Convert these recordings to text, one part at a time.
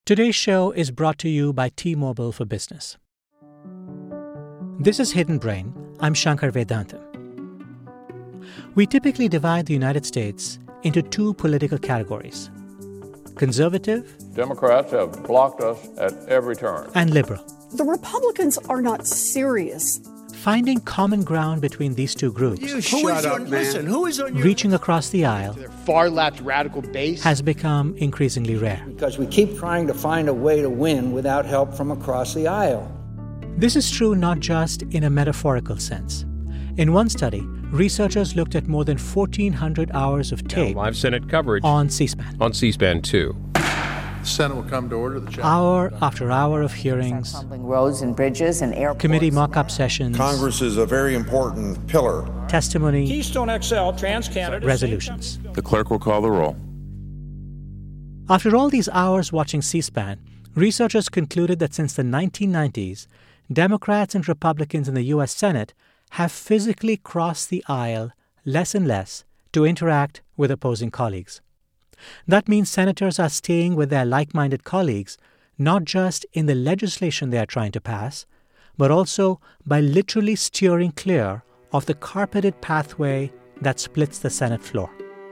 Today's show is brought to you by T-Mobile for Business. This is Hidden Brain. I'm Shankar Vedantam. We typically divide the United States into two political categories: conservative. Democrats have blocked us at every turn. And liberal. The Republicans are not serious. Finding common ground between these two groups, reaching across the aisle, their far-left radical base, has become increasingly rare. Because we keep trying to find a way to win without help from across the aisle. This is true not just in a metaphorical sense. In one study, researchers looked at more than 1,400 hours of tape live Senate coverage on C-SPAN. On C-SPAN 2. The Senate will come to order. Hour after hour of hearings, roads and bridges and airports, committee mock-up sessions, Congress is a very important pillar. Testimony, Keystone XL, TransCanada, resolutions. The clerk will call the roll. After all these hours watching C-SPAN, researchers concluded that since the 1990s, Democrats and Republicans in the U.S. Senate have physically crossed the aisle less and less to interact with opposing colleagues. That means senators are staying with their like-minded colleagues, not just in the legislation they are trying to pass, but also by literally steering clear of the carpeted pathway that splits the Senate floor.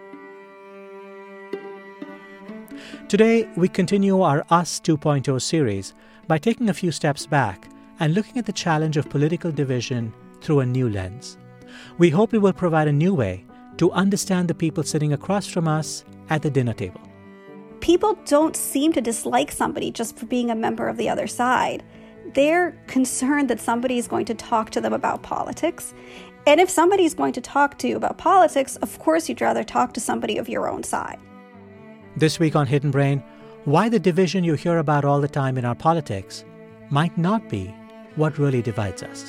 Today, we continue our Us 2.0 series by taking a few steps back and looking at the challenge of political division through a new lens. We hope it will provide a new way to understand the people sitting across from us at the dinner table. People don't seem to dislike somebody just for being a member of the other side. They're concerned that somebody is going to talk to them about politics. And if somebody is going to talk to you about politics, of course you'd rather talk to somebody of your own side. This week on Hidden Brain, why the division you hear about all the time in our politics might not be what really divides us.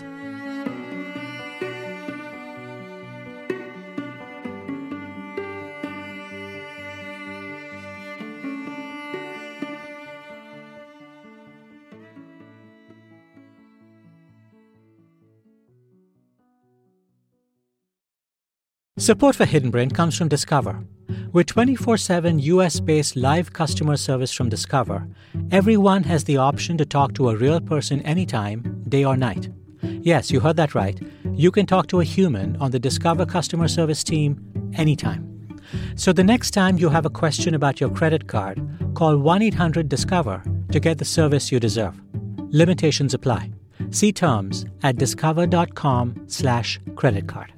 Support for Hidden Brain comes from Discover. With 24/7 US-based live customer service from Discover, everyone has the option to talk to a real person anytime, day or night. Yes, you heard that right. You can talk to a human on the Discover customer service team anytime. So the next time you have a question about your credit card, call 1-800-DISCOVER to get the service you deserve. Limitations apply. See terms at discover.com/creditcard.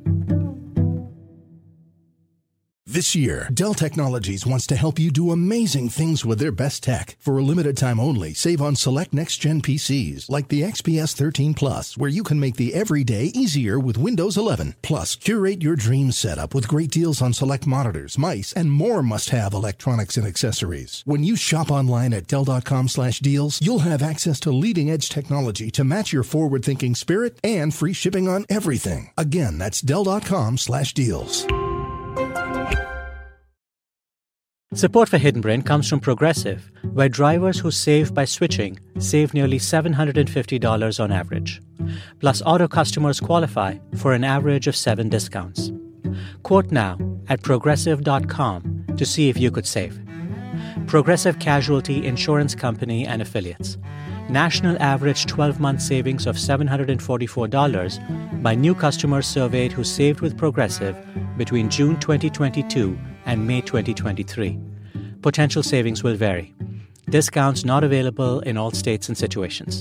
This year, Dell Technologies wants to help you do amazing things with their best tech. For a limited time only, save on select next-gen PCs like the XPS 13 Plus, where you can make the everyday easier with Windows 11. Plus, curate your dream setup with great deals on select monitors, mice, and more must-have electronics and accessories. When you shop online at Dell.com/deals, you'll have access to leading-edge technology to match your forward-thinking spirit and free shipping on everything. Again, that's Dell.com/deals. Support for Hidden Brain comes from Progressive, where drivers who save by switching save nearly $750 on average. Plus, auto customers qualify for an average of 7 discounts. Quote now at Progressive.com to see if you could save. Progressive Casualty Insurance Company and Affiliates. National average 12-month savings of $744 by new customers surveyed who saved with Progressive between June 2022 and May 2023. Potential savings will vary. Discounts not available in all states and situations.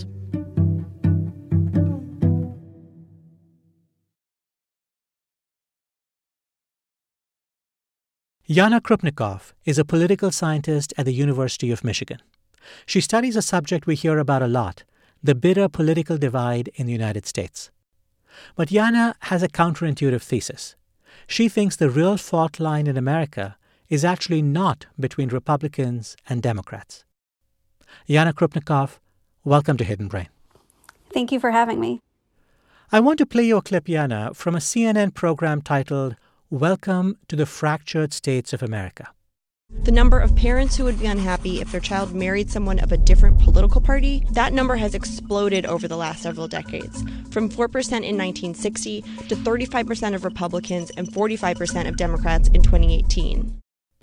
Yana Krupnikov is a political scientist at the University of Michigan. She studies a subject we hear about a lot, the bitter political divide in the United States. But Yana has a counterintuitive thesis. She thinks the real fault line in America is actually not between Republicans and Democrats. Yana Krupnikov, welcome to Hidden Brain. Thank you for having me. I want to play you a clip, Yana, from a CNN program titled Welcome to the Fractured States of America. The number of parents who would be unhappy if their child married someone of a different political party, that number has exploded over the last several decades, from 4% in 1960 to 35% of Republicans and 45% of Democrats in 2018.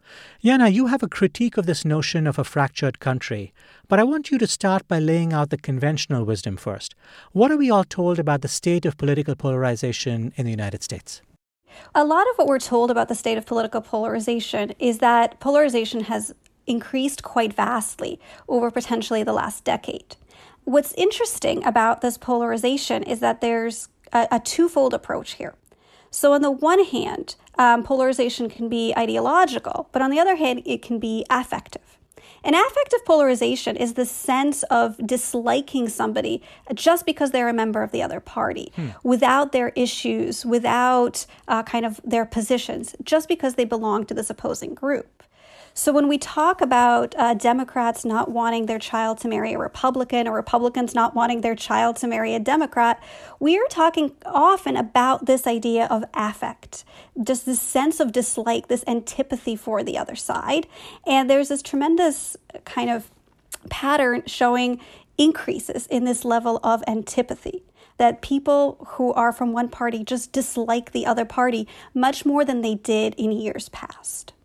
Jana, you have a critique of this notion of a fractured country, but I want you to start by laying out the conventional wisdom first. What are we all told about the state of political polarization in the United States? A lot of what we're told about the state of political polarization is that polarization has increased quite vastly over potentially the last decade. What's interesting about this polarization is that there's a twofold approach here. So on the one hand, polarization can be ideological, but on the other hand, it can be affective. And affective polarization is the sense of disliking somebody just because they're a member of the other party, without their issues, without kind of their positions, just because they belong to this opposing group. So when we talk about Democrats not wanting their child to marry a Republican or Republicans not wanting their child to marry a Democrat, we are talking often about this idea of affect, just this sense of dislike, this antipathy for the other side. And there's this tremendous kind of pattern showing increases in this level of antipathy, that people who are from one party just dislike the other party much more than they did in years past.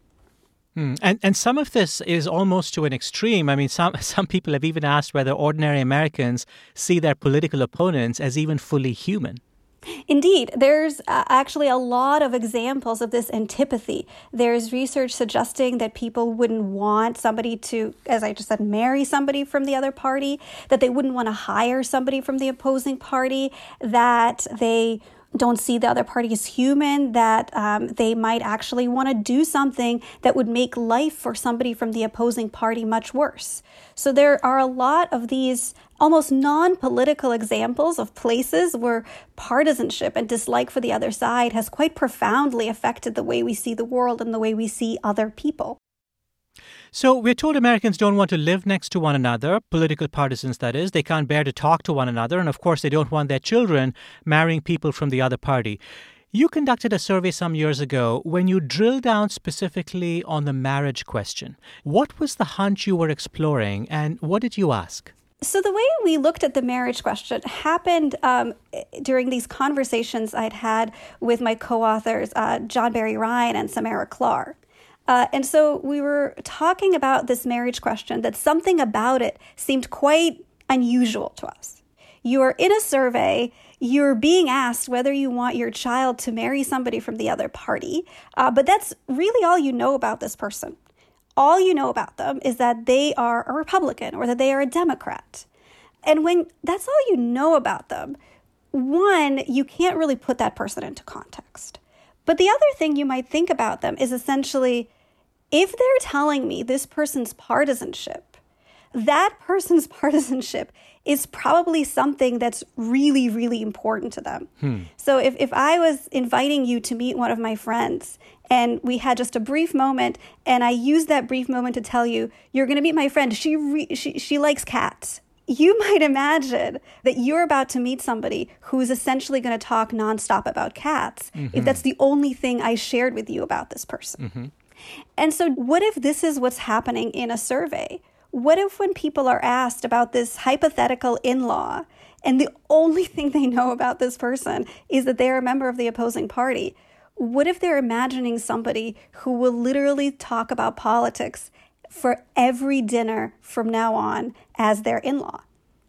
And some of this is almost to an extreme. I mean, some people have even asked whether ordinary Americans see their political opponents as even fully human. Indeed, there's actually a lot of examples of this antipathy. There's research suggesting that people wouldn't want somebody to, as I just said, marry somebody from the other party, that they wouldn't want to hire somebody from the opposing party, that they don't see the other party as human, that they might actually want to do something that would make life for somebody from the opposing party much worse. So there are a lot of these almost non-political examples of places where partisanship and dislike for the other side has quite profoundly affected the way we see the world and the way we see other people. So we're told Americans don't want to live next to one another, political partisans that is. They can't bear to talk to one another. And of course, they don't want their children marrying people from the other party. You conducted a survey some years ago when you drilled down specifically on the marriage question. What was the hunch you were exploring and what did you ask? So the way we looked at the marriage question happened during these conversations I'd had with my co-authors, John Barry Ryan and Samara Clark. And so we were talking about this marriage question, that something about it seemed quite unusual to us. You're in a survey, you're being asked whether you want your child to marry somebody from the other party, but that's really all you know about this person. All you know about them is that they are a Republican or that they are a Democrat. And when that's all you know about them, one, you can't really put that person into context. But the other thing you might think about them is essentially, if they're telling me this person's partisanship, that person's partisanship is probably something that's really, really important to them. So if I was inviting you to meet one of my friends and we had just a brief moment and I used that brief moment to tell you, you're going to meet my friend, she likes cats. You might imagine that you're about to meet somebody who's essentially going to talk nonstop about cats, if that's the only thing I shared with you about this person. And so what if this is what's happening in a survey? What if when people are asked about this hypothetical in-law and the only thing they know about this person is that they're a member of the opposing party? What if they're imagining somebody who will literally talk about politics for every dinner from now on as their in-law?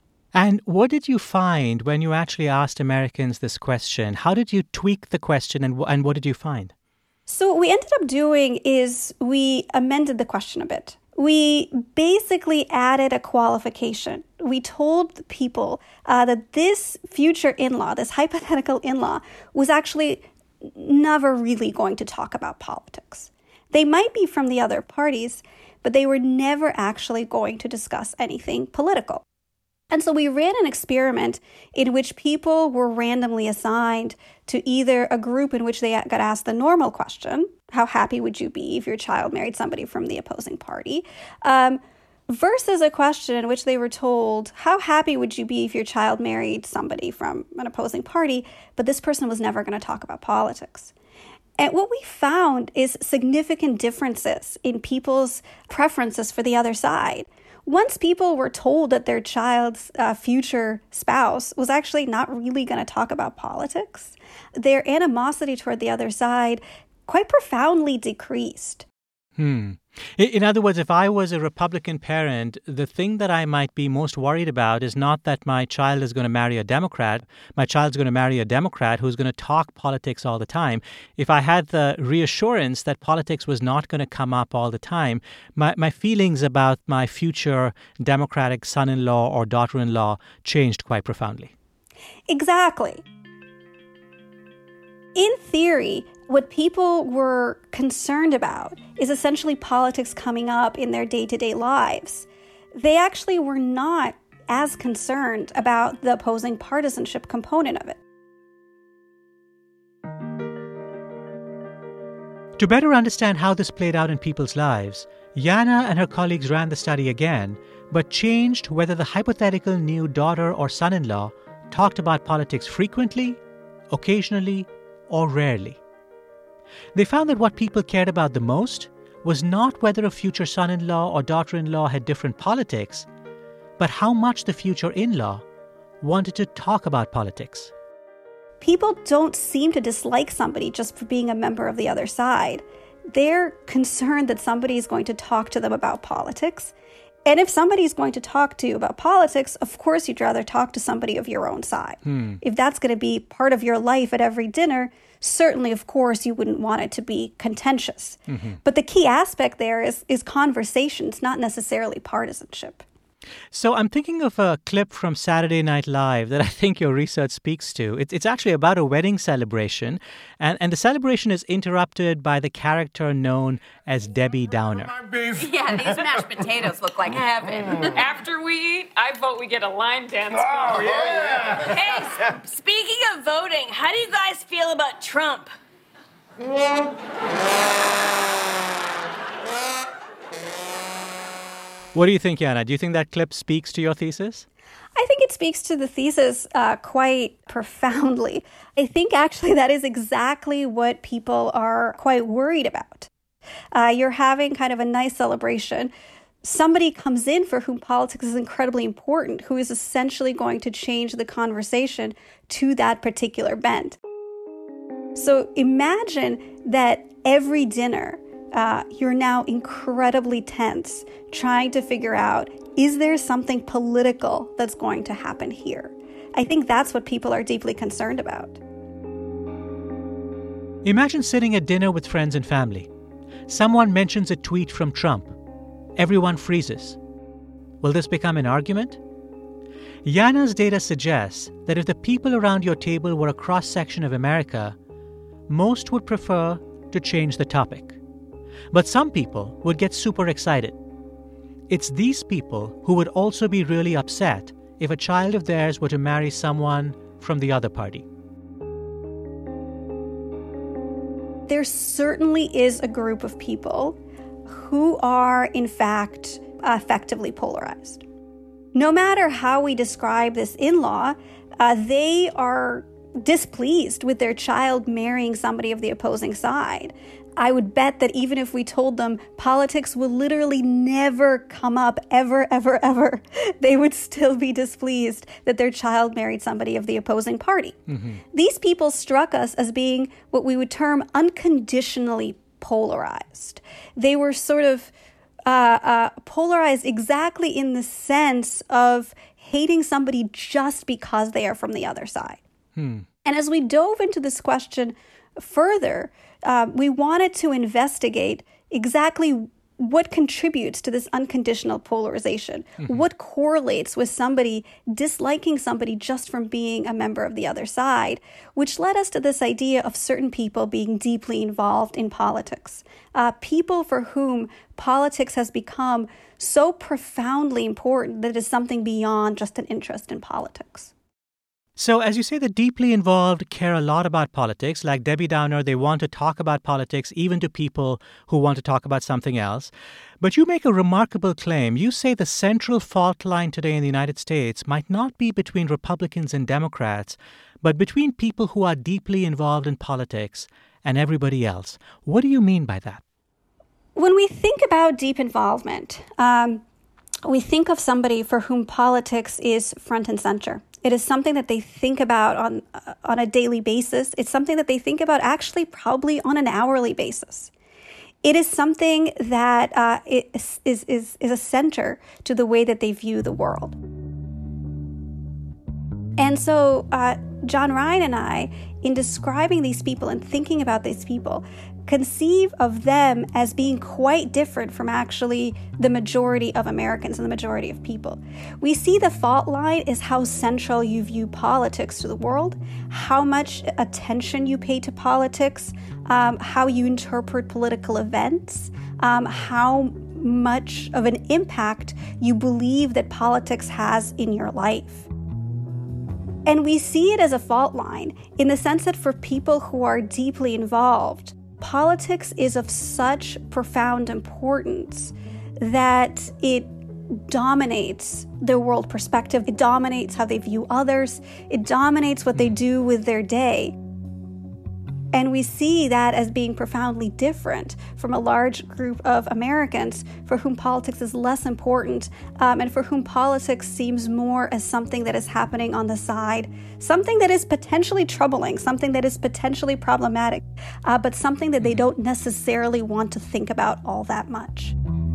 And what did you find when you actually asked Americans this question? How did you tweak the question and what did you find? So what we ended up doing is we amended the question a bit. We basically added a qualification. We told people that this future in-law, this hypothetical in-law, was actually never really going to talk about politics. They might be from the other parties, but they were never actually going to discuss anything political. And so we ran an experiment in which people were randomly assigned to either a group in which they got asked the normal question, how happy would you be if your child married somebody from the opposing party, versus a question in which they were told, how happy would you be if your child married somebody from an opposing party, but this person was never going to talk about politics. And what we found is significant differences in people's preferences for the other side. Once people were told that their child's future spouse was actually not really going to talk about politics, their animosity toward the other side quite profoundly decreased. In other words, if I was a Republican parent, the thing that I might be most worried about is not that my child is going to marry a Democrat. My child's going to marry a Democrat who's going to talk politics all the time. If I had the reassurance that politics was not going to come up all the time, my feelings about my future Democratic son-in-law or daughter-in-law changed quite profoundly. Exactly. In theory, what people were concerned about is essentially politics coming up in their day-to-day lives. They actually were not as concerned about the opposing partisanship component of it. To better understand how this played out in people's lives, Jana and her colleagues ran the study again, but changed whether the hypothetical new daughter or son-in-law talked about politics frequently, occasionally, or rarely. They found that what people cared about the most was not whether a future son-in-law or daughter-in-law had different politics, but how much the future in-law wanted to talk about politics. People don't seem to dislike somebody just for being a member of the other side. They're concerned that somebody is going to talk to them about politics. And if somebody's going to talk to you about politics, of course you'd rather talk to somebody of your own side. If that's going to be part of your life at every dinner, certainly, of course, you wouldn't want it to be contentious. But the key aspect there is conversations, not necessarily partisanship. So I'm thinking of a clip from Saturday Night Live that I think your research speaks to. It's actually about a wedding celebration, and the celebration is interrupted by the character known as Debbie Downer. Yeah, these mashed potatoes look like heaven. After we eat, I vote we get a line dance. Oh, yeah. Hey, speaking of voting, how do you guys feel about Trump? What do you think, Jana? Do you think that clip speaks to your thesis? I think it speaks to the thesis quite profoundly. I think actually that is exactly what people are quite worried about. You're having kind of a nice celebration. Somebody comes in for whom politics is incredibly important, who is essentially going to change the conversation to that particular bent. So imagine that every dinner, you're now incredibly tense, trying to figure out, is there something political that's going to happen here? I think that's what people are deeply concerned about. Imagine sitting at dinner with friends and family. Someone mentions a tweet from Trump. Everyone freezes. Will this become an argument? Jana's data suggests that if the people around your table were a cross-section of America, most would prefer to change the topic. But some people would get super excited. It's these people who would also be really upset if a child of theirs were to marry someone from the other party. There certainly is a group of people who are, in fact, effectively polarized. No matter how we describe this in-law, they are displeased with their child marrying somebody of the opposing side. I would bet that even if we told them politics will literally never come up, ever, they would still be displeased that their child married somebody of the opposing party. These people struck us as being what we would term unconditionally polarized. They were sort of polarized exactly in the sense of hating somebody just because they are from the other side. And as we dove into this question further, we wanted to investigate exactly what contributes to this unconditional polarization. What correlates with somebody disliking somebody just from being a member of the other side, which led us to this idea of certain people being deeply involved in politics. People for whom politics has become so profoundly important that it is something beyond just an interest in politics. So, as you say, the deeply involved care a lot about politics. Like Debbie Downer, they want to talk about politics even to people who want to talk about something else. But you make a remarkable claim. You say the central fault line today in the United States might not be between Republicans and Democrats, but between people who are deeply involved in politics and everybody else. What do you mean by that? When we think about deep involvement, we think of somebody for whom politics is front and center. It is something that they think about on a daily basis. It's something that they think about actually probably on an hourly basis. It is something that is a center to the way that they view the world. And so John Ryan and I, in describing these people and thinking about these people, conceive of them as being quite different from actually the majority of Americans and the majority of people. We see the fault line is how central you view politics to the world, how much attention you pay to politics, how you interpret political events, how much of an impact you believe that politics has in your life. And we see it as a fault line in the sense that for people who are deeply involved, politics is of such profound importance that it dominates their world perspective. It dominates how they view others. It dominates what they do with their day. And we see that as being profoundly different from a large group of Americans for whom politics is less important and for whom politics seems more as something that is happening on the side, something that is potentially troubling, something that is potentially problematic, but something that they don't necessarily want to think about all that much.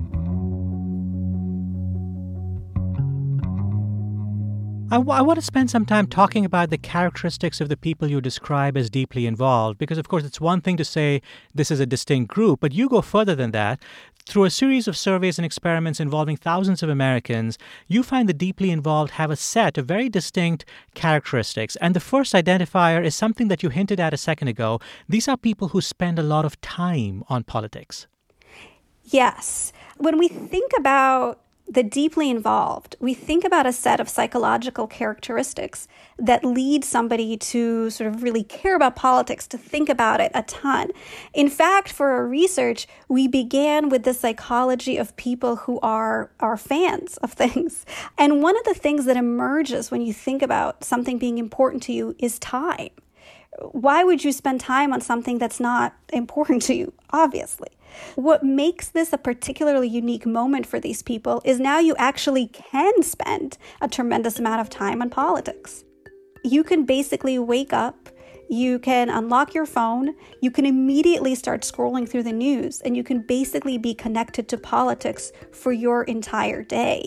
I want to spend some time talking about the characteristics of the people you describe as deeply involved, because, of course, it's one thing to say this is a distinct group, but you go further than that. Through a series of surveys and experiments involving thousands of Americans, you find the deeply involved have a set of very distinct characteristics. And the first identifier is something that you hinted at a second ago. These are people who spend a lot of time on politics. Yes. When we think about the deeply involved, we think about a set of psychological characteristics that lead somebody to sort of really care about politics, to think about it a ton. In fact, for our research, we began with the psychology of people who are fans of things. And one of the things that emerges when you think about something being important to you is time. Why would you spend time on something that's not important to you? Obviously. What makes this a particularly unique moment for these people is now you actually can spend a tremendous amount of time on politics. You can basically wake up, you can unlock your phone, you can immediately start scrolling through the news, and you can basically be connected to politics for your entire day.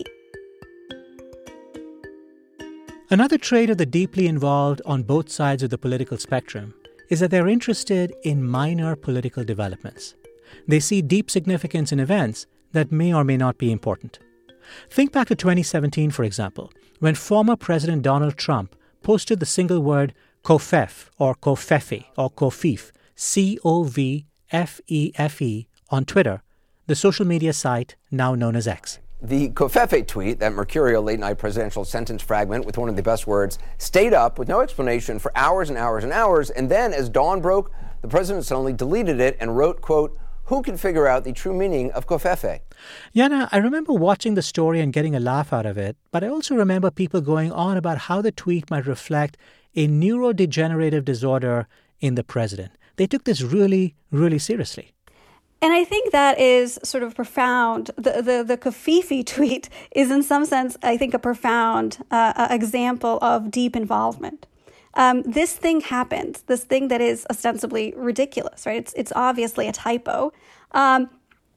Another trait of the deeply involved on both sides of the political spectrum is that they're interested in minor political developments. They see deep significance in events that may or may not be important. Think back to 2017, for example, when former President Donald Trump posted the single word Covfefe or Covfefe or Covfefe, Covfefe on Twitter, the social media site now known as X. The Covfefe tweet, that mercurial late-night presidential sentence fragment with one of the best words, stayed up with no explanation for hours and hours and hours, and then, as dawn broke, the president suddenly deleted it and wrote, quote, "Who can figure out the true meaning of Covfefe?" Yana, I remember watching the story and getting a laugh out of it, but I also remember people going on about how the tweet might reflect a neurodegenerative disorder in the president. They took this really, really seriously. And I think that is sort of profound. The Covfefe tweet is in some sense, I think, a profound example of deep involvement. This thing happens, this thing that is ostensibly ridiculous, right? It's obviously a typo. But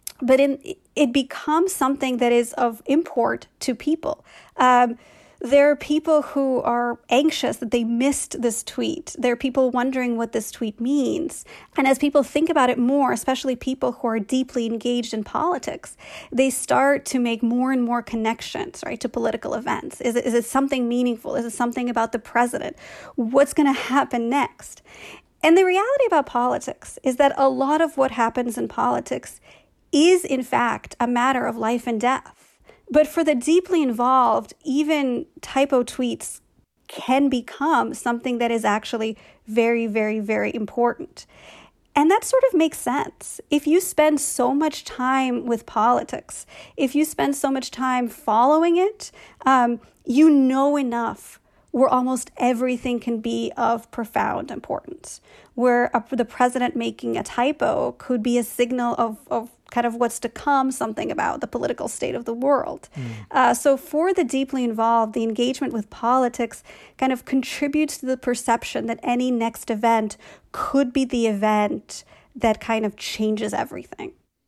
it becomes something that is of import to people. There are people who are anxious that they missed this tweet. There are people wondering what this tweet means. And as people think about it more, especially people who are deeply engaged in politics, they start to make more and more connections, right, to political events. Is it something meaningful? Is it something about the president? What's going to happen next? And the reality about politics is that a lot of what happens in politics is, in fact, a matter of life and death. But for the deeply involved, even typo tweets can become something that is actually very, very, very important. And that sort of makes sense. If you spend so much time with politics, if you spend so much time following it, you know enough where almost everything can be of profound importance, where the president making a typo could be a signal of kind of what's to come, something about the political state of the world. So for the deeply involved, the engagement with politics kind of contributes to the perception that any next event could be the event that kind of changes everything.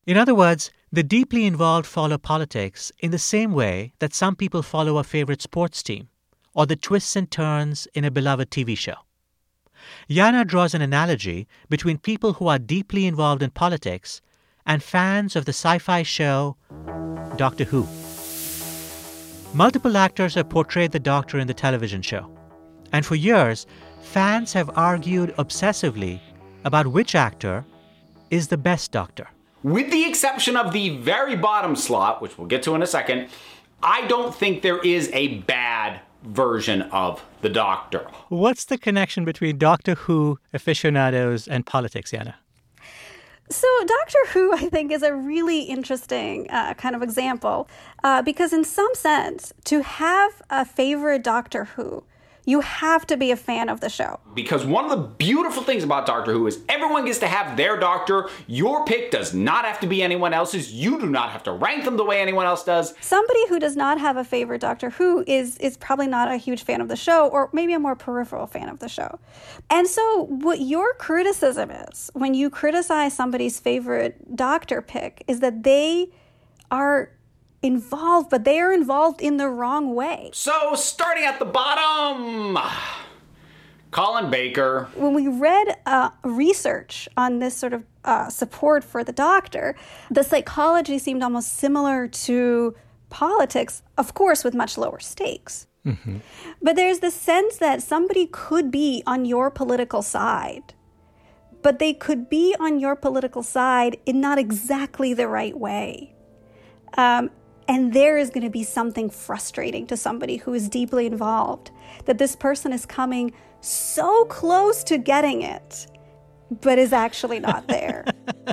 In other words, the deeply involved follow politics in the same way that some people follow a favorite sports team or the twists and turns in a beloved TV show. Jana draws an analogy between people who are deeply involved in politics and fans of the sci-fi show Doctor Who. Multiple actors have portrayed the Doctor in the television show. And for years, fans have argued obsessively about which actor is the best Doctor. With the exception of the very bottom slot, which we'll get to in a second, I don't think there is a bad version of the Doctor. What's the connection between Doctor Who aficionados and politics, Jana? So Doctor Who, I think, is a really interesting kind of example because in some sense, to have a favorite Doctor Who, you have to be a fan of the show. Because one of the beautiful things about Doctor Who is everyone gets to have their doctor. Your pick does not have to be anyone else's. You do not have to rank them the way anyone else does. Somebody who does not have a favorite Doctor Who is probably not a huge fan of the show, or maybe a more peripheral fan of the show. And so what your criticism is when you criticize somebody's favorite Doctor pick is that they are involved, but they are involved in the wrong way. So, starting at the bottom, Colin Baker. When we read research on this sort of support for the Doctor, the psychology seemed almost similar to politics, of course, with much lower stakes. Mm-hmm. But there's the sense that somebody could be on your political side, but they could be on your political side in not exactly the right way. And there is going to be something frustrating to somebody who is deeply involved, that this person is coming so close to getting it, but is actually not there.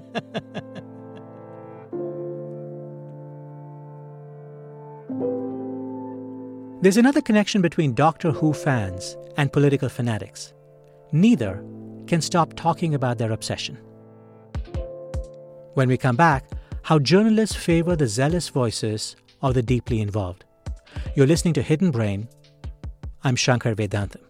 There's another connection between Doctor Who fans and political fanatics. Neither can stop talking about their obsession. When we come back, how journalists favor the zealous voices of the deeply involved. You're listening to Hidden Brain. I'm Shankar Vedantam.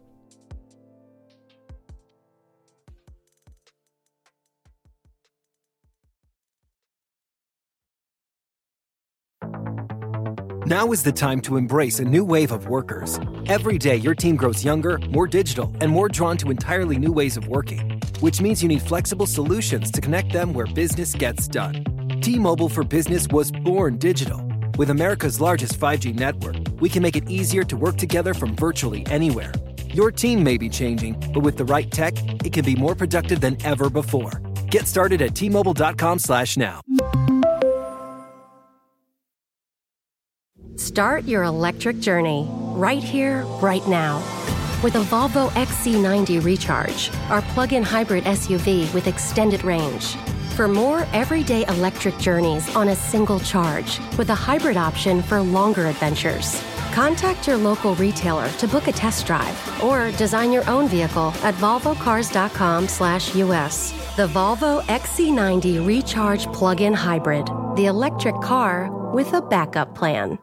Now is the time to embrace a new wave of workers. Every day, your team grows younger, more digital, and more drawn to entirely new ways of working, which means you need flexible solutions to connect them where business gets done. T-Mobile for Business was born digital. With America's largest 5G network, we can make it easier to work together from virtually anywhere. Your team may be changing, but with the right tech, it can be more productive than ever before. Get started at T-Mobile.com/now. Start your electric journey right here, right now. With a Volvo XC90 Recharge, our plug-in hybrid SUV with extended range. For more everyday electric journeys on a single charge, with a hybrid option for longer adventures. Contact your local retailer to book a test drive or design your own vehicle at volvocars.com/US. The Volvo XC90 Recharge Plug-in Hybrid, the electric car with a backup plan.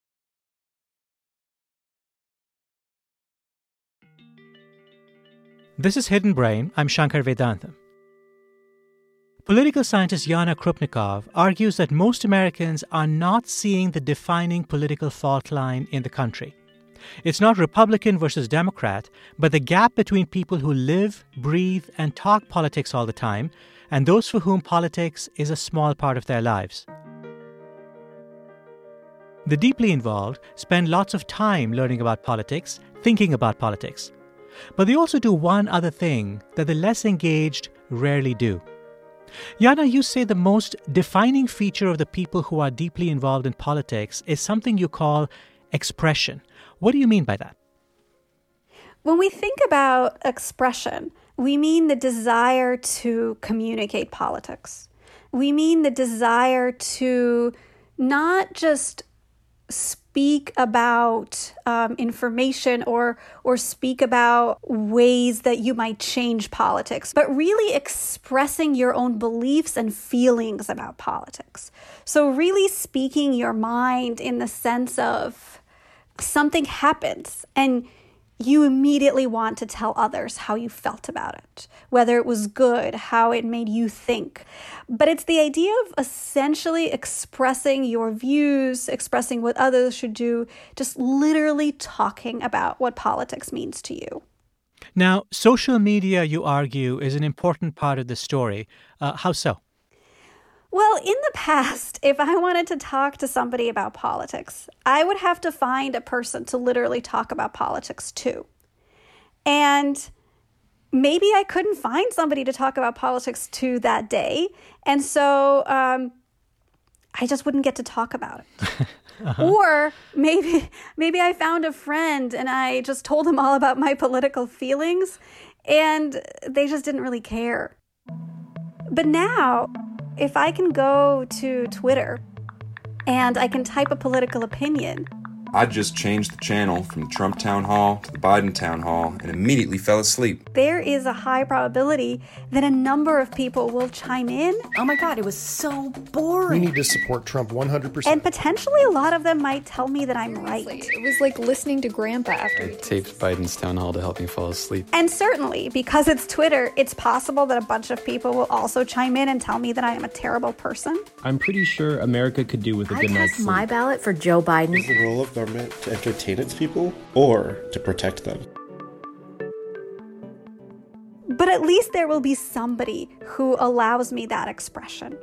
This is Hidden Brain. I'm Shankar Vedantam. Political scientist Yana Krupnikov argues that most Americans are not seeing the defining political fault line in the country. It's not Republican versus Democrat, but the gap between people who live, breathe, and talk politics all the time and those for whom politics is a small part of their lives. The deeply involved spend lots of time learning about politics, thinking about politics. But they also do one other thing that the less engaged rarely do. Yana, you say the most defining feature of the people who are deeply involved in politics is something you call expression. What do you mean by that? When we think about expression, we mean the desire to communicate politics. We mean the desire to not just speak about information or speak about ways that you might change politics, but really expressing your own beliefs and feelings about politics. So really speaking your mind in the sense of something happens and you immediately want to tell others how you felt about it, whether it was good, how it made you think. But it's the idea of essentially expressing your views, expressing what others should do, just literally talking about what politics means to you. Now, social media, you argue, is an important part of the story. How so? Well, in the past, if I wanted to talk to somebody about politics, I would have to find a person to literally talk about politics to. And maybe I couldn't find somebody to talk about politics to that day. And so I just wouldn't get to talk about it. Or maybe I found a friend and I just told them all about my political feelings and they just didn't really care. But now, if I can go to Twitter and I can type a political opinion, I just changed the channel from the Trump town hall to the Biden town hall and immediately fell asleep. There is a high probability that a number of people will chime in. Oh my God, it was so boring. We need to support Trump 100%. And potentially a lot of them might tell me that I'm right. It was like listening to Grandpa after I taped Biden's town hall to help me fall asleep. And certainly, because it's Twitter, it's possible that a bunch of people will also chime in and tell me that I am a terrible person. I'm pretty sure America could do with a good night's sleep. I cast my ballot for Joe Biden. Is the role of government to entertain its people or to protect them? But at least there will be somebody who allows me that expression.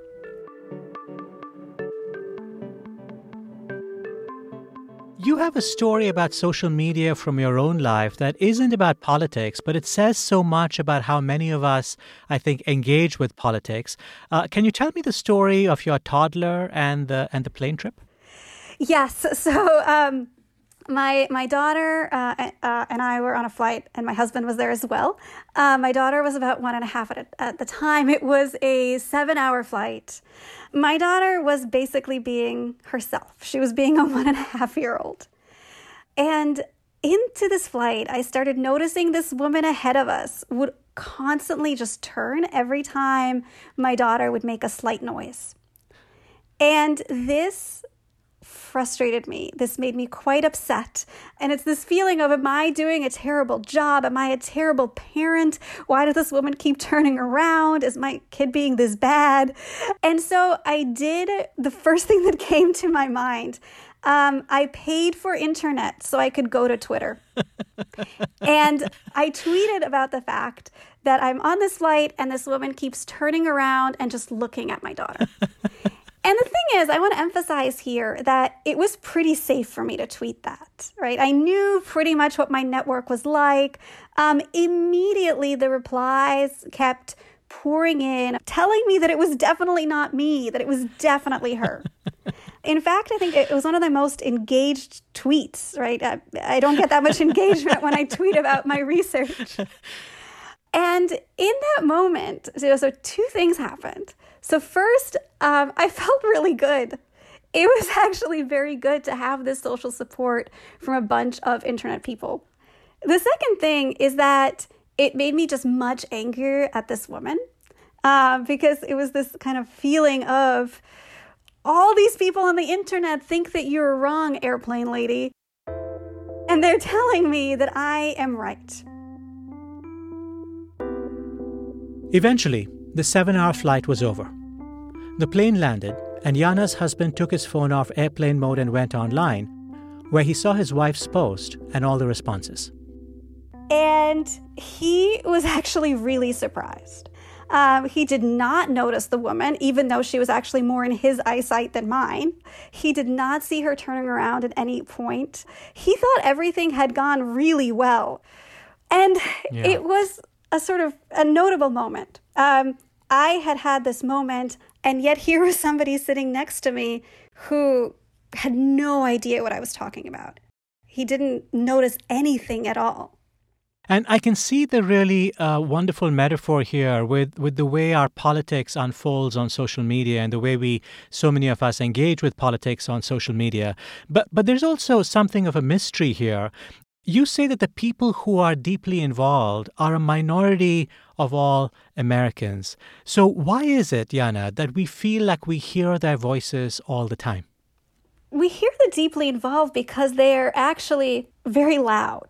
You have a story about social media from your own life that isn't about politics, but it says so much about how many of us, I think, engage with politics. Can you tell me the story of your toddler and the plane trip? Yes. So my daughter and I were on a flight, and my husband was there as well. My daughter was about 1.5 at the time. It was a 7-hour flight. My daughter was basically being herself. She was being a 1.5-year-old. And into this flight, I started noticing this woman ahead of us would constantly just turn every time my daughter would make a slight noise. And this frustrated me. This made me quite upset. And it's this feeling of, am I doing a terrible job? Am I a terrible parent? Why does this woman keep turning around? Is my kid being this bad? And so I did the first thing that came to my mind. I paid for internet so I could go to Twitter. And I tweeted about the fact that I'm on this flight and this woman keeps turning around and just looking at my daughter. And the thing is, I want to emphasize here that it was pretty safe for me to tweet that, right? I knew pretty much what my network was like. Immediately, the replies kept pouring in, telling me that it was definitely not me, that it was definitely her. In fact, I think it was one of the most engaged tweets, right? I don't get that much engagement when I tweet about my research. And in that moment, so two things happened. So first, I felt really good. It was actually very good to have this social support from a bunch of internet people. The second thing is that it made me just much angrier at this woman because it was this kind of feeling of all these people on the internet think that you're wrong, airplane lady. And they're telling me that I am right. Eventually, the 7-hour flight was over. The plane landed, and Yana's husband took his phone off airplane mode and went online, where he saw his wife's post and all the responses. And he was actually really surprised. He did not notice the woman, even though she was actually more in his eyesight than mine. He did not see her turning around at any point. He thought everything had gone really well. And It was a sort of a notable moment. I had this moment, and yet here was somebody sitting next to me who had no idea what I was talking about. He didn't notice anything at all. And I can see the really wonderful metaphor here with the way our politics unfolds on social media and the way so many of us engage with politics on social media. But there's also something of a mystery here. You say that the people who are deeply involved are a minority of all Americans. So why is it, Yana, that we feel like we hear their voices all the time? We hear the deeply involved because they are actually very loud.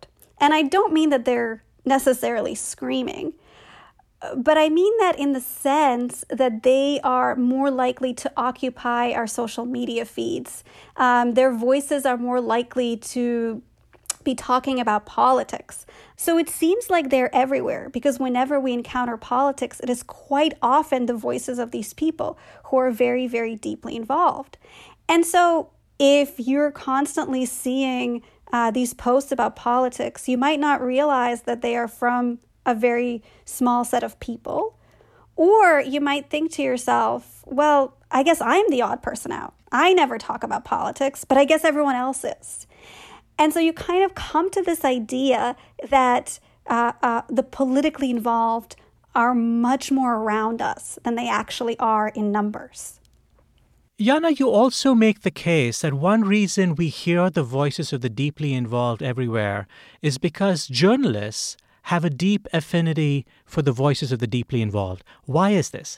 And I don't mean that they're necessarily screaming, but I mean that in the sense that they are more likely to occupy our social media feeds. Their voices are more likely to be talking about politics. So it seems like they're everywhere, because whenever we encounter politics, it is quite often the voices of these people who are very, very deeply involved. And so if you're constantly seeing these posts about politics, you might not realize that they are from a very small set of people. Or you might think to yourself, well, I guess I'm the odd person out. I never talk about politics, but I guess everyone else is. And so you kind of come to this idea that the politically involved are much more around us than they actually are in numbers. Jana, you also make the case that one reason we hear the voices of the deeply involved everywhere is because journalists have a deep affinity for the voices of the deeply involved. Why is this?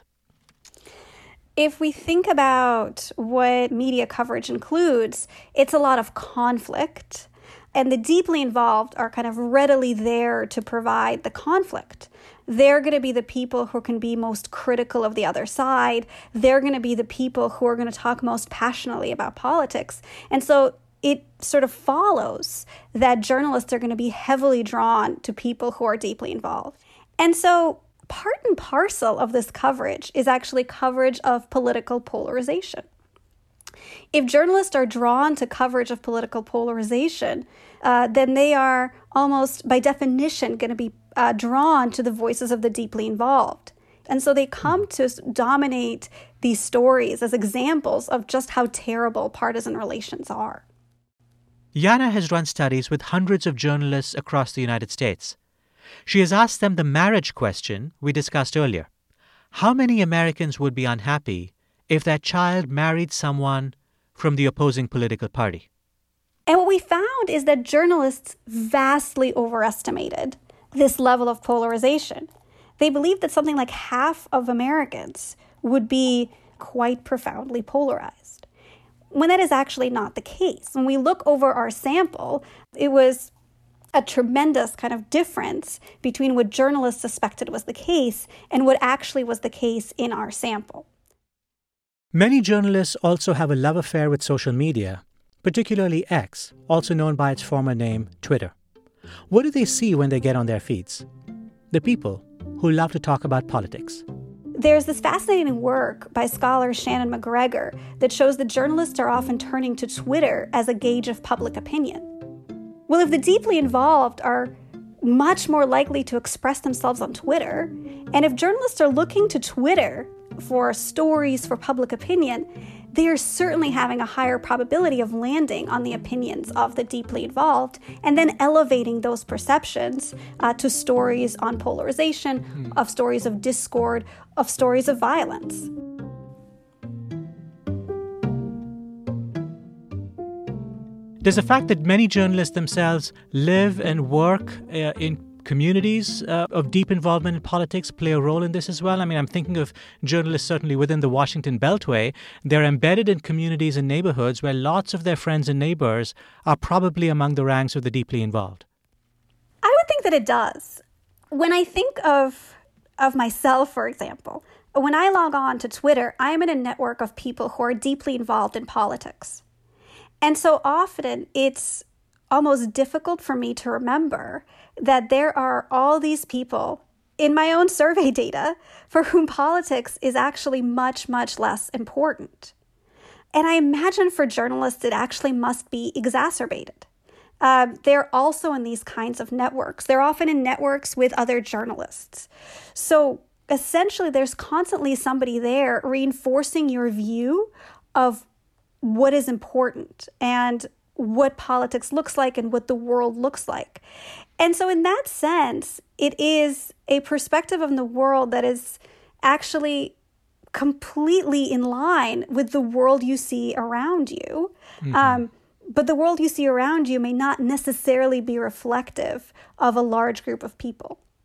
If we think about what media coverage includes, it's a lot of conflict, and the deeply involved are kind of readily there to provide the conflict. They're going to be the people who can be most critical of the other side. They're going to be the people who are going to talk most passionately about politics. And so it sort of follows that journalists are going to be heavily drawn to people who are deeply involved. And so part and parcel of this coverage is actually coverage of political polarization. If journalists are drawn to coverage of political polarization, then they are almost by definition going to be drawn to the voices of the deeply involved. And so they come to dominate these stories as examples of just how terrible partisan relations are. Jana has run studies with hundreds of journalists across the United States. She has asked them the marriage question we discussed earlier. How many Americans would be unhappy if their child married someone from the opposing political party? And what we found is that journalists vastly overestimated this level of polarization. They believed that something like half of Americans would be quite profoundly polarized, when that is actually not the case. When we look over our sample, it was a tremendous kind of difference between what journalists suspected was the case and what actually was the case in our sample. Many journalists also have a love affair with social media, particularly X, also known by its former name, Twitter. What do they see when they get on their feeds? The people who love to talk about politics. There's this fascinating work by scholar Shannon McGregor that shows that journalists are often turning to Twitter as a gauge of public opinion. Well, if the deeply involved are much more likely to express themselves on Twitter, and if journalists are looking to Twitter for stories, for public opinion, they are certainly having a higher probability of landing on the opinions of the deeply involved and then elevating those perceptions to stories on polarization, of stories of discord, of stories of violence. Does the fact that many journalists themselves live and work in communities of deep involvement in politics play a role in this as well? I mean, I'm thinking of journalists certainly within the Washington Beltway. They're embedded in communities and neighborhoods where lots of their friends and neighbors are probably among the ranks of the deeply involved. I would think that it does. When I think of myself, for example, when I log on to Twitter, I'm in a network of people who are deeply involved in politics. And so often it's almost difficult for me to remember that there are all these people in my own survey data for whom politics is actually much, much less important. And I imagine for journalists, it actually must be exacerbated. They're also in these kinds of networks. They're often in networks with other journalists. So essentially, there's constantly somebody there reinforcing your view of what is important and what politics looks like and what the world looks like. And so in that sense, it is a perspective of the world that is actually completely in line with the world you see around you. Mm-hmm. But the world you see around you may not necessarily be reflective of a large group of people.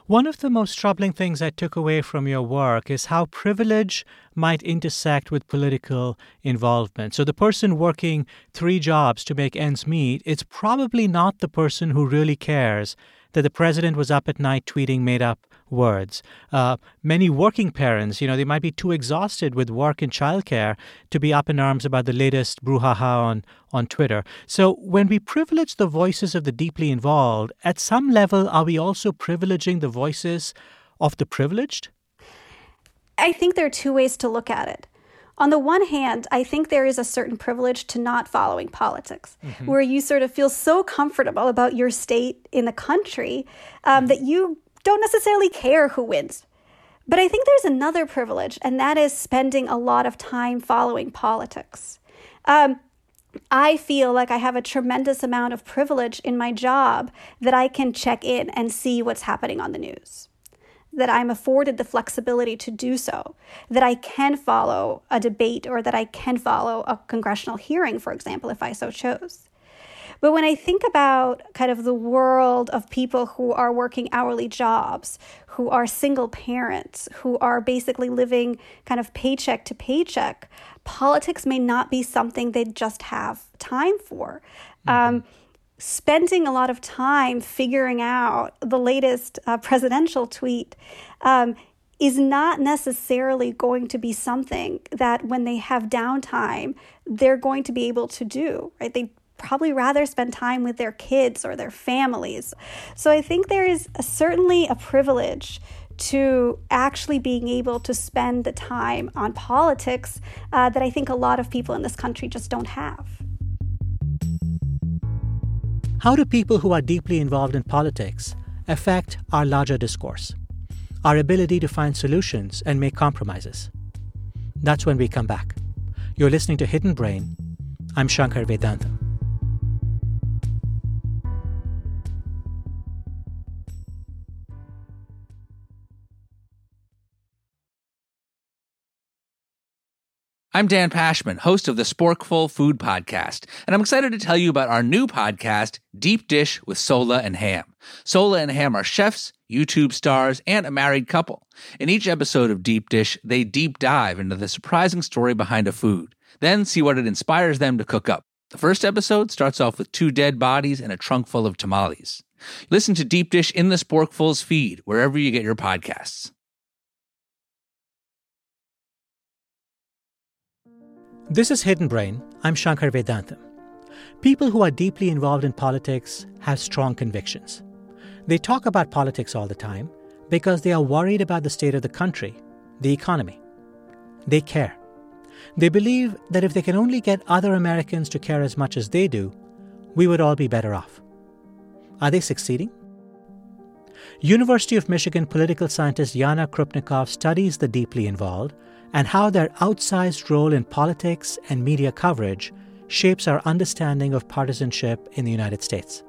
One of the most troubling things I took away from your work is how privilege might intersect with political involvement. So the person working 3 jobs to make ends meet, it's probably not the person who really cares that the president was up at night tweeting made-up words. Many working parents, they might be too exhausted with work and childcare to be up in arms about the latest brouhaha on Twitter. So when we privilege the voices of the deeply involved, at some level, are we also privileging the voices of the privileged? I think there are 2 ways to look at it. On the one hand, I think there is a certain privilege to not following politics, where you sort of feel so comfortable about your state in the country that you don't necessarily care who wins. But I think there's another privilege, and that is spending a lot of time following politics. I feel like I have a tremendous amount of privilege in my job that I can check in and see what's happening on the news, that I'm afforded the flexibility to do so, that I can follow a debate or that I can follow a congressional hearing, for example, if I so chose. But when I think about kind of the world of people who are working hourly jobs, who are single parents, who are basically living kind of paycheck to paycheck, politics may not be something they just have time for. Spending a lot of time figuring out the latest presidential tweet is not necessarily going to be something that when they have downtime, they're going to be able to do, right? They probably rather spend time with their kids or their families. So I think there is certainly a privilege to actually being able to spend the time on politics that I think a lot of people in this country just don't have. How do people who are deeply involved in politics affect our larger discourse, our ability to find solutions and make compromises? That's when we come back. You're listening to Hidden Brain. I'm Shankar Vedantam. I'm Dan Pashman, host of the Sporkful Food Podcast, and I'm excited to tell you about our new podcast, Deep Dish with Sola and Ham. Sola and Ham are chefs, YouTube stars, and a married couple. In each episode of Deep Dish, they deep dive into the surprising story behind a food, then see what it inspires them to cook up. The first episode starts off with 2 dead bodies and a trunk full of tamales. Listen to Deep Dish in the Sporkful's feed, wherever you get your podcasts. This is Hidden Brain. I'm Shankar Vedantam. People who are deeply involved in politics have strong convictions. They talk about politics all the time because they are worried about the state of the country, the economy. They care. They believe that if they can only get other Americans to care as much as they do, we would all be better off. Are they succeeding? University of Michigan political scientist Yana Krupnikov studies the deeply involved and how their outsized role in politics and media coverage shapes our understanding of partisanship in the United States.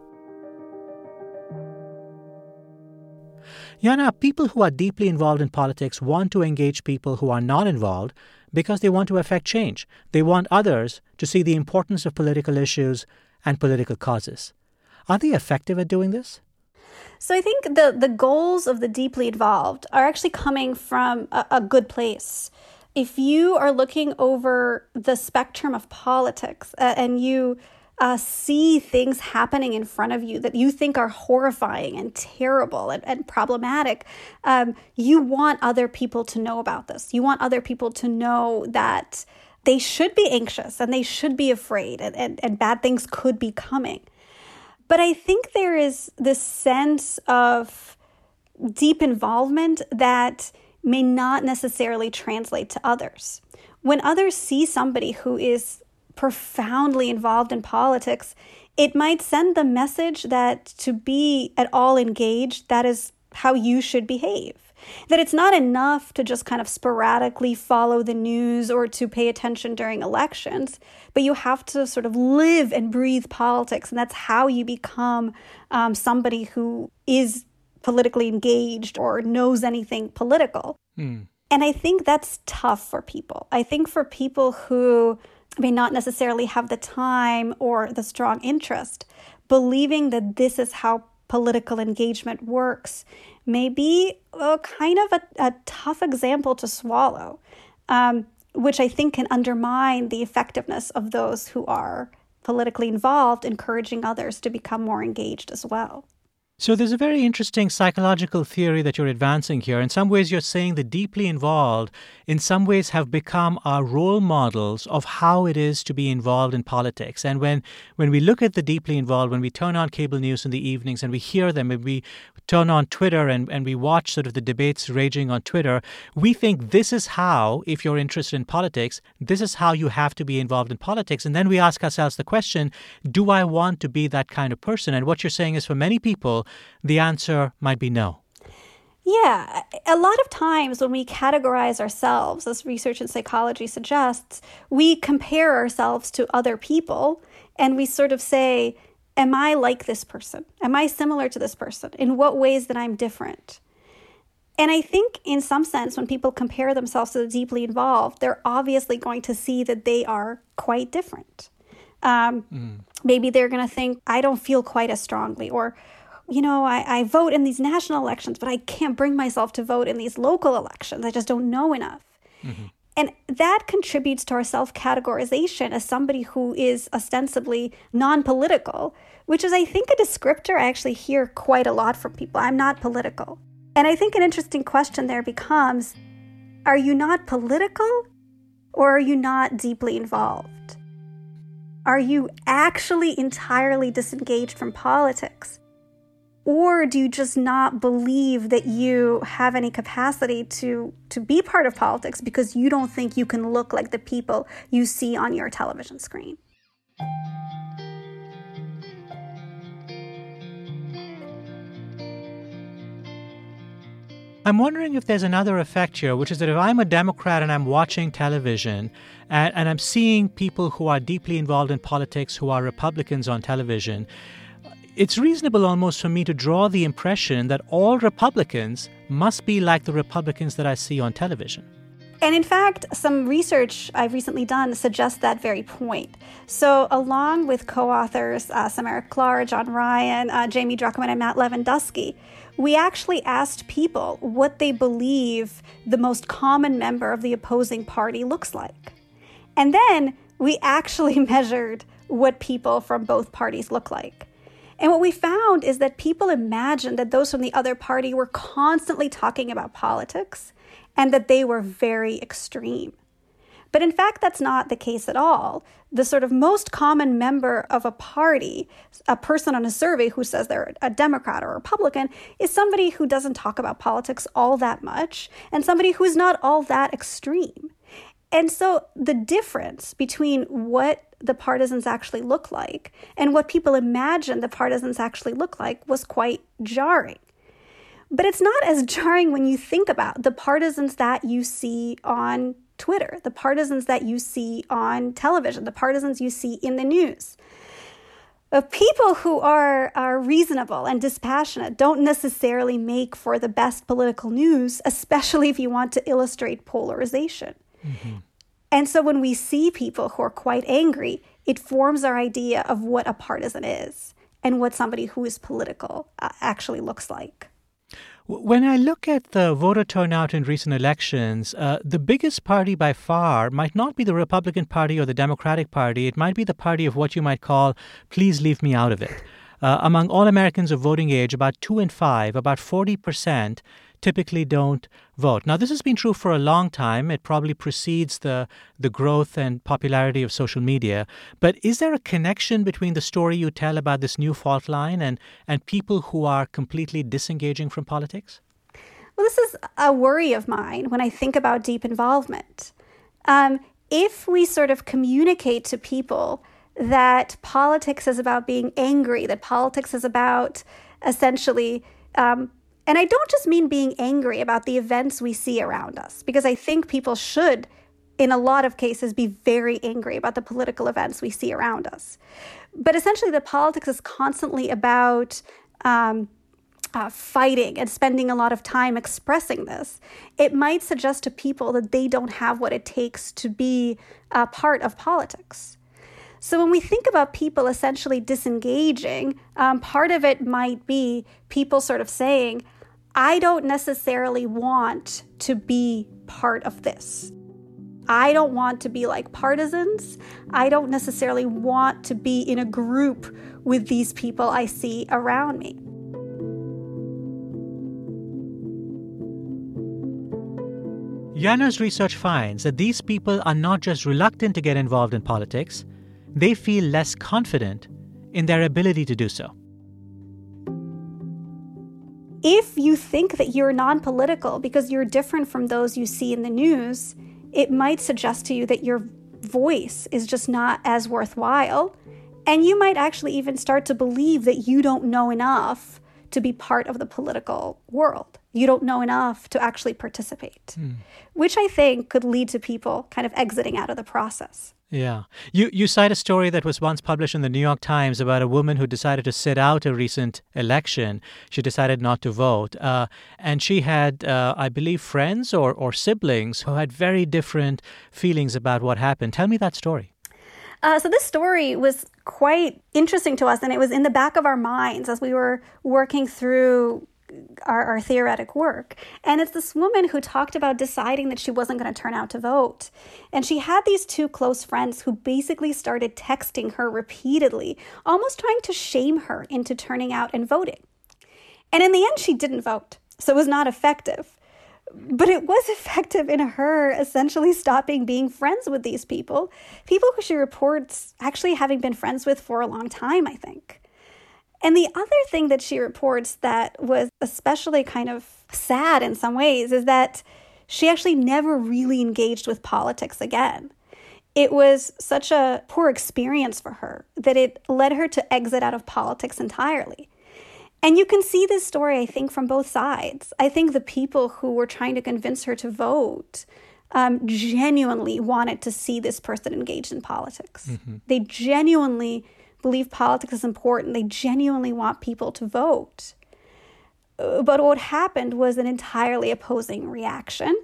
Yana, people who are deeply involved in politics want to engage people who are not involved because they want to affect change. They want others to see the importance of political issues and political causes. Are they effective at doing this? So I think the goals of the deeply involved are actually coming from a good place. If you are looking over the spectrum of politics and you see things happening in front of you that you think are horrifying and terrible and problematic, you want other people to know about this. You want other people to know that they should be anxious and they should be afraid and bad things could be coming. But I think there is this sense of deep involvement that may not necessarily translate to others. When others see somebody who is profoundly involved in politics, it might send the message that to be at all engaged, that is how you should behave. That it's not enough to just kind of sporadically follow the news or to pay attention during elections, but you have to sort of live and breathe politics, and that's how you become somebody who is politically engaged or knows anything political. And I think that's tough for people. I think for people who may not necessarily have the time or the strong interest, believing that this is how political engagement works may be kind of a tough example to swallow, which I think can undermine the effectiveness of those who are politically involved, encouraging others to become more engaged as well. So there's a very interesting psychological theory that you're advancing here. In some ways, you're saying the deeply involved, in some ways, have become our role models of how it is to be involved in politics. And when we look at the deeply involved, when we turn on cable news in the evenings and we hear them, and we turn on Twitter and we watch sort of the debates raging on Twitter, we think this is how, if you're interested in politics, this is how you have to be involved in politics. And then we ask ourselves the question, do I want to be that kind of person? And what you're saying is for many people, the answer might be no. Yeah, a lot of times when we categorize ourselves, as research in psychology suggests, we compare ourselves to other people and we sort of say, am I like this person? Am I similar to this person? In what ways that I'm different? And I think in some sense, when people compare themselves to the deeply involved, they're obviously going to see that they are quite different. Maybe they're going to think, I don't feel quite as strongly, or I vote in these national elections, but I can't bring myself to vote in these local elections. I just don't know enough. Mm-hmm. And that contributes to our self-categorization as somebody who is ostensibly non-political, which is, I think, a descriptor I actually hear quite a lot from people. I'm not political. And I think an interesting question there becomes, are you not political or are you not deeply involved? Are you actually entirely disengaged from politics? Or do you just not believe that you have any capacity to be part of politics because you don't think you can look like the people you see on your television screen? I'm wondering if there's another effect here, which is that if I'm a Democrat and I'm watching television and I'm seeing people who are deeply involved in politics who are Republicans on television, it's reasonable almost for me to draw the impression that all Republicans must be like the Republicans that I see on television. And in fact, some research I've recently done suggests that very point. So along with co-authors Samara Klar, John Ryan, Jamie Druckerman, and Matt Lewandowski, we actually asked people what they believe the most common member of the opposing party looks like. And then we actually measured what people from both parties look like. And what we found is that people imagined that those from the other party were constantly talking about politics and that they were very extreme. But in fact, that's not the case at all. The sort of most common member of a party, a person on a survey who says they're a Democrat or a Republican, is somebody who doesn't talk about politics all that much and somebody who's not all that extreme. And so the difference between what the partisans actually look like and what people imagine the partisans actually look like was quite jarring. But it's not as jarring when you think about the partisans that you see on Twitter, the partisans that you see on television, the partisans you see in the news. People who are reasonable and dispassionate don't necessarily make for the best political news, especially if you want to illustrate polarization. Mm-hmm. And so when we see people who are quite angry, it forms our idea of what a partisan is and what somebody who is political actually looks like. When I look at the voter turnout in recent elections, the biggest party by far might not be the Republican Party or the Democratic Party. It might be the party of what you might call, please leave me out of it. Among all Americans of voting age, about 2 in 5, about 40%, typically don't vote. Now, this has been true for a long time. It probably precedes the growth and popularity of social media. But is there a connection between the story you tell about this new fault line and people who are completely disengaging from politics? Well, this is a worry of mine when I think about deep involvement. If we sort of communicate to people that politics is about being angry, that politics is about essentially and I don't just mean being angry about the events we see around us, because I think people should, in a lot of cases, be very angry about the political events we see around us. But essentially, the politics is constantly about fighting and spending a lot of time expressing this. It might suggest to people that they don't have what it takes to be a part of politics. So when we think about people essentially disengaging, part of it might be people sort of saying, I don't necessarily want to be part of this. I don't want to be like partisans. I don't necessarily want to be in a group with these people I see around me. Jana's research finds that these people are not just reluctant to get involved in politics, they feel less confident in their ability to do so. If you think that you're non-political because you're different from those you see in the news, it might suggest to you that your voice is just not as worthwhile. And you might actually even start to believe that you don't know enough to be part of the political world. You don't know enough to actually participate, which I think could lead to people kind of exiting out of the process. Yeah. You cite a story that was once published in the New York Times about a woman who decided to sit out a recent election. She decided not to vote. And she had, I believe, friends or siblings who had very different feelings about what happened. Tell me that story. So this story was quite interesting to us, and it was in the back of our minds as we were working through our theoretic work. And it's this woman who talked about deciding that she wasn't going to turn out to vote. And she had these two close friends who basically started texting her repeatedly, almost trying to shame her into turning out and voting. And in the end, she didn't vote. So it was not effective. But it was effective in her essentially stopping being friends with these people who she reports actually having been friends with for a long time, I think. And the other thing that she reports that was especially kind of sad in some ways is that she actually never really engaged with politics again. It was such a poor experience for her that it led her to exit out of politics entirely. And you can see this story, I think, from both sides. I think the people who were trying to convince her to vote genuinely wanted to see this person engaged in politics. Mm-hmm. They genuinely believe politics is important. They genuinely want people to vote. But what happened was an entirely opposing reaction,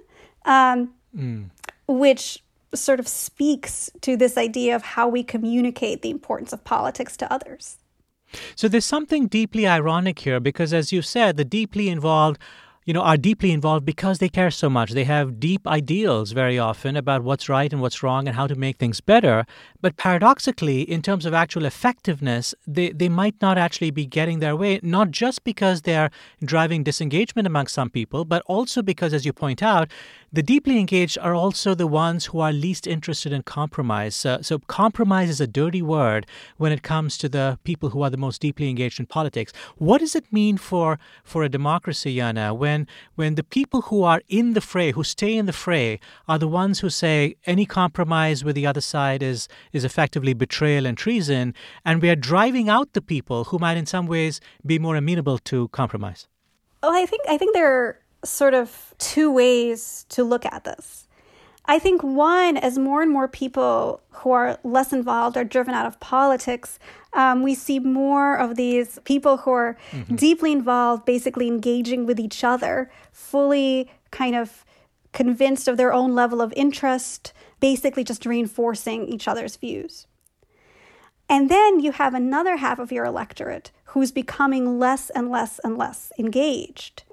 which sort of speaks to this idea of how we communicate the importance of politics to others. So there's something deeply ironic here because, as you said, the deeply involved are deeply involved because they care so much. They have deep ideals very often about what's right and what's wrong and how to make things better. But paradoxically, in terms of actual effectiveness, they might not actually be getting their way, not just because they're driving disengagement among some people, but also because, as you point out, the deeply engaged are also the ones who are least interested in compromise. So compromise is a dirty word when it comes to the people who are the most deeply engaged in politics. What does it mean for a democracy, Jana, when the people who are in the fray, who stay in the fray, are the ones who say any compromise with the other side is effectively betrayal and treason, and we are driving out the people who might in some ways be more amenable to compromise? Well, I think there are sort of two ways to look at this. I think one, as more and more people who are less involved are driven out of politics, we see more of these people who are deeply involved, basically engaging with each other, fully kind of convinced of their own level of interest, basically just reinforcing each other's views. And then you have another half of your electorate who's becoming less and less and less engaged.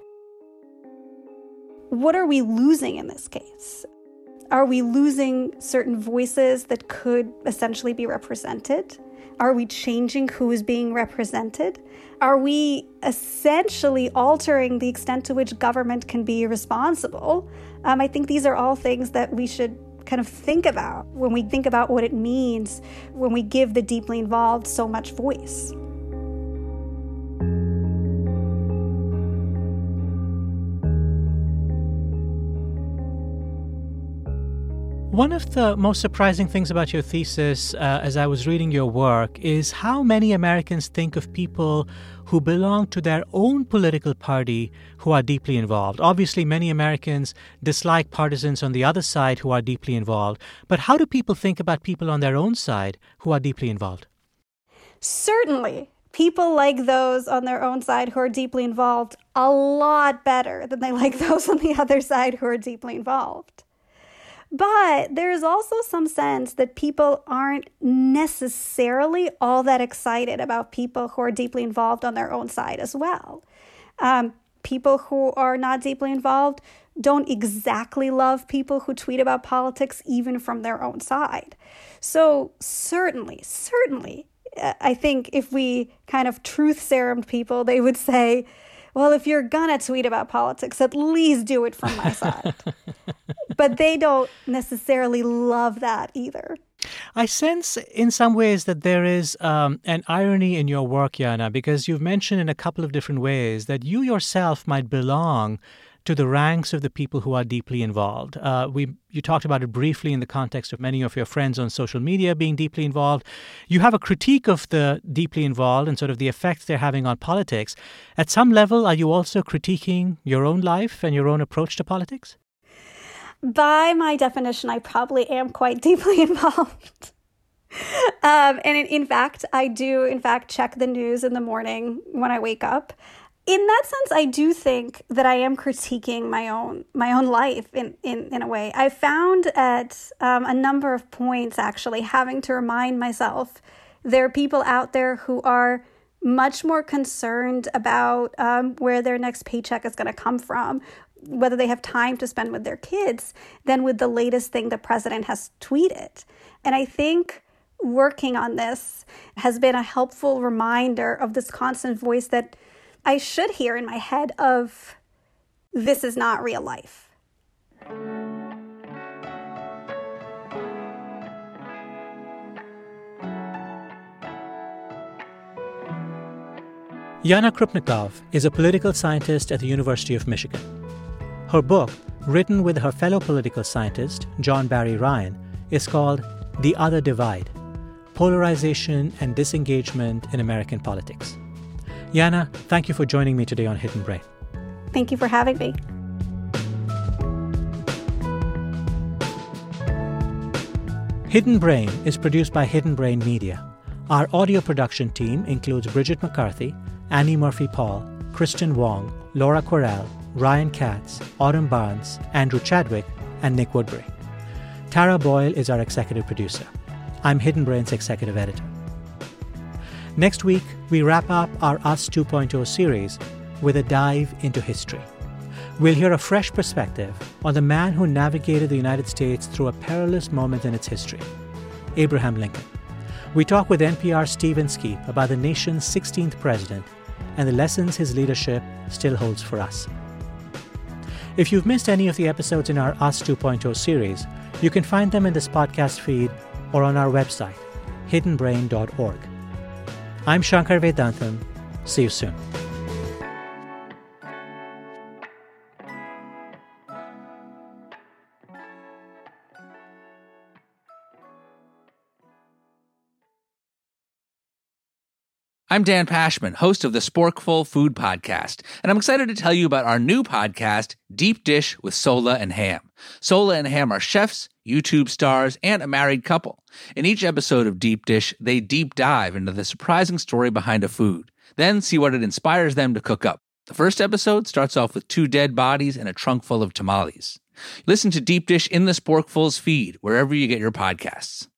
What are we losing in this case? Are we losing certain voices that could essentially be represented? Are we changing who is being represented? Are we essentially altering the extent to which government can be responsible? I think these are all things that we should kind of think about when we think about what it means when we give the deeply involved so much voice. One of the most surprising things about your thesis, as I was reading your work, is how many Americans think of people who belong to their own political party who are deeply involved. Obviously, many Americans dislike partisans on the other side who are deeply involved. But how do people think about people on their own side who are deeply involved? Certainly, people like those on their own side who are deeply involved a lot better than they like those on the other side who are deeply involved. But there's also some sense that people aren't necessarily all that excited about people who are deeply involved on their own side as well. People who are not deeply involved don't exactly love people who tweet about politics, even from their own side. So certainly, I think if we kind of truth serumed people, they would say, well, if you're gonna tweet about politics, at least do it from my side. But they don't necessarily love that either. I sense in some ways that there is an irony in your work, Jana, because you've mentioned in a couple of different ways that you yourself might belong to the ranks of the people who are deeply involved. You talked about it briefly in the context of many of your friends on social media being deeply involved. You have a critique of the deeply involved and sort of the effects they're having on politics. At some level, are you also critiquing your own life and your own approach to politics? By my definition, I probably am quite deeply involved. And in fact, I do, check the news in the morning when I wake up. In that sense, I do think that I am critiquing my own life in a way. I found at a number of points, actually, having to remind myself there are people out there who are much more concerned about where their next paycheck is going to come from, whether they have time to spend with their kids, than with the latest thing the president has tweeted. And I think working on this has been a helpful reminder of this constant voice that I should hear in my head of, this is not real life. Jana Krupnikov is a political scientist at the University of Michigan. Her book, written with her fellow political scientist, John Barry Ryan, is called The Other Divide: Polarization and Disengagement in American Politics. Jana, thank you for joining me today on Hidden Brain. Thank you for having me. Hidden Brain is produced by Hidden Brain Media. Our audio production team includes Bridget McCarthy, Annie Murphy-Paul, Kristen Wong, Laura Querelle, Ryan Katz, Autumn Barnes, Andrew Chadwick, and Nick Woodbury. Tara Boyle is our executive producer. I'm Hidden Brain's executive editor. Next week, we wrap up our Us 2.0 series with a dive into history. We'll hear a fresh perspective on the man who navigated the United States through a perilous moment in its history, Abraham Lincoln. We talk with NPR's Steve Inskeep about the nation's 16th president and the lessons his leadership still holds for us. If you've missed any of the episodes in our Us 2.0 series, you can find them in this podcast feed or on our website, hiddenbrain.org. I'm Shankar Vedantam. See you soon. I'm Dan Pashman, host of the Sporkful Food Podcast, and I'm excited to tell you about our new podcast, Deep Dish with Sola and Ham. Sola and Ham are chefs, YouTube stars, and a married couple. In each episode of Deep Dish, they deep dive into the surprising story behind a food, then see what it inspires them to cook up. The first episode starts off with 2 dead bodies and a trunk full of tamales. Listen to Deep Dish in the Sporkful's feed, wherever you get your podcasts.